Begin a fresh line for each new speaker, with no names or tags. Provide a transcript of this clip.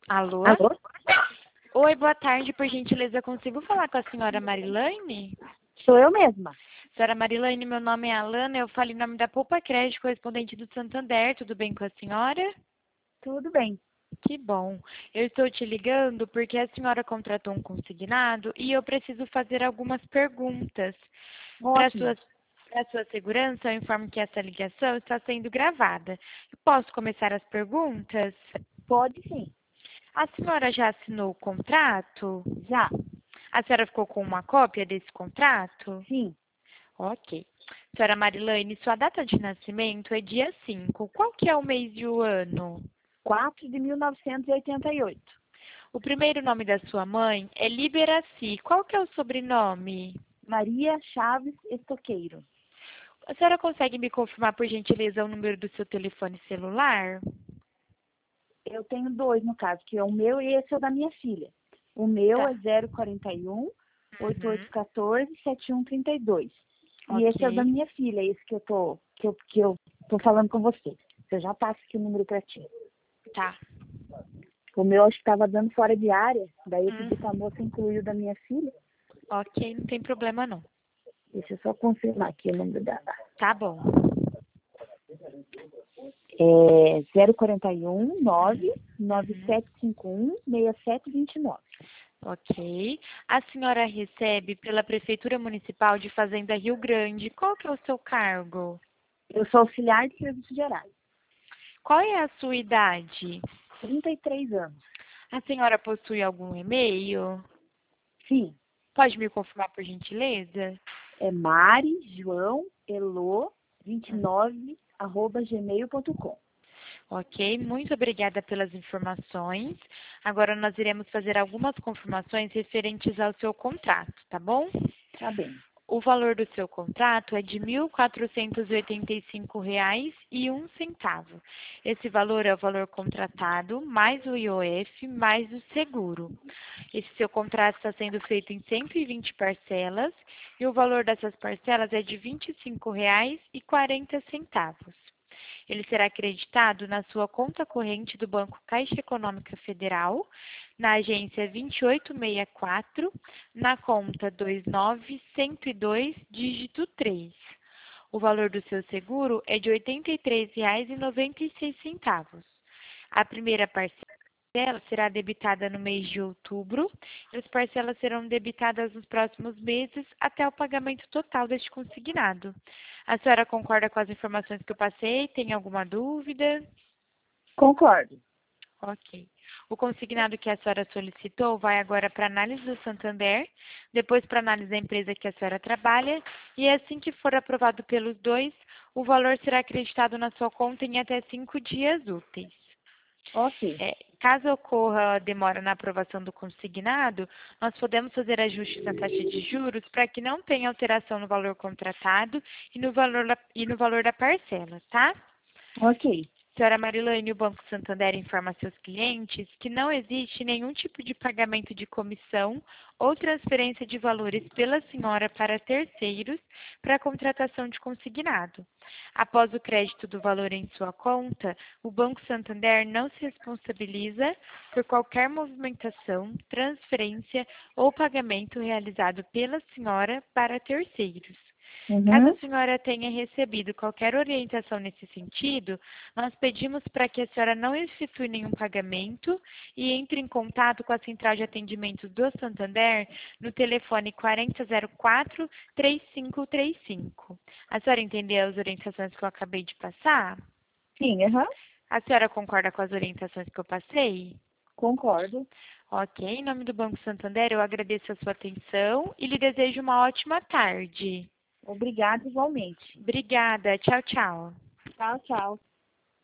Alô?
Alô?
Oi, boa tarde. Por gentileza, consigo falar com a senhora Marilane?
Sou eu mesma.
Senhora Marilane, meu nome é Alana. Eu falo em nome da Poupa Crédito, correspondente do Santander. Tudo bem com a senhora?
Tudo bem.
Que bom. Eu estou te ligando porque a senhora contratou um consignado e eu preciso fazer algumas perguntas. Para
Ótimo.
sua segurança, eu informo que essa ligação está sendo gravada. Eu posso começar as perguntas?
Pode sim.
A senhora já assinou o contrato?
Já?
A senhora ficou com uma cópia desse contrato?
Sim.
Ok. Senhora Marilane, sua data de nascimento é dia 5. Qual que é o mês e o ano?
4 de 1988.
O primeiro nome da sua mãe é Liberaci. Qual que é o sobrenome?
Maria Chaves Estoqueiro.
A senhora consegue me confirmar, por gentileza, o número do seu telefone celular?
Eu tenho dois, no caso, que é o meu e esse é o da minha filha. O meu
Tá.
é 041
Uhum.
8814 7132. E esse é o da
Ok.
minha filha, esse que eu tô falando com você. Eu já passo aqui o número para ti.
Tá.
O meu acho que estava dando fora de área, daí eu pedi para a
Uhum.
moça incluir o da minha filha.
Ok, não tem problema não.
Deixa eu só confirmar aqui o número dela.
Tá bom.
É 041
Uhum.
99751 6729.
Ok. A senhora recebe pela Prefeitura Municipal de Fazenda Rio Grande. Qual que é o seu cargo?
Eu sou auxiliar de serviços gerais.
Qual é a sua idade?
33 anos.
A senhora possui algum e-mail?
Sim,
Pode me confirmar, por gentileza?
é Mari João Elo
Uhum.
29 @gmail.com.
Ok, muito obrigada pelas informações. Agora nós iremos fazer algumas confirmações referentes ao seu contrato, tá bom?
Tá bem.
O valor do seu contrato é de R$ 1.485,01. Esse valor é o valor contratado, mais o IOF, mais o seguro. Esse seu contrato está sendo feito em 120 parcelas e o valor dessas parcelas é de R$ 25,40. Ele será acreditado na sua conta corrente do Banco Caixa Econômica Federal, na agência 2864, na conta 29102, dígito 3. O valor do seu seguro é de R$ 83,96. A primeira parcela será debitada no mês de outubro e as parcelas serão debitadas nos próximos meses até o pagamento total deste consignado. A senhora concorda com as informações que eu passei? Tem alguma dúvida?
Concordo.
Ok. O consignado que a senhora solicitou vai agora para análise do Santander, depois para análise da empresa que a senhora trabalha, e assim que for aprovado pelos dois, o valor será acreditado na sua conta em até 5 dias úteis.
Ok.
Caso ocorra demora na aprovação do consignado, nós podemos fazer ajustes na taxa de juros para que não tenha alteração no valor contratado e no valor da parcela, tá?
Ok.
Senhora Marilane, o Banco Santander informa seus clientes que não existe nenhum tipo de pagamento de comissão ou transferência de valores pela senhora para terceiros para a contratação de consignado. Após o crédito do valor em sua conta, o Banco Santander não se responsabiliza por qualquer movimentação, transferência ou pagamento realizado pela senhora para terceiros. Caso a
Uhum.
senhora tenha recebido qualquer orientação nesse sentido, nós pedimos para que a senhora não efetue nenhum pagamento e entre em contato com a Central de Atendimento do Santander no telefone 4004-3535. A senhora entendeu as orientações que eu acabei de passar?
Sim, aham.
A senhora concorda com as orientações que eu passei?
Concordo.
Ok, em nome do Banco Santander, eu agradeço a sua atenção e lhe desejo uma ótima tarde.
Obrigada igualmente.
Obrigada. Tchau, tchau.
Tchau, tchau.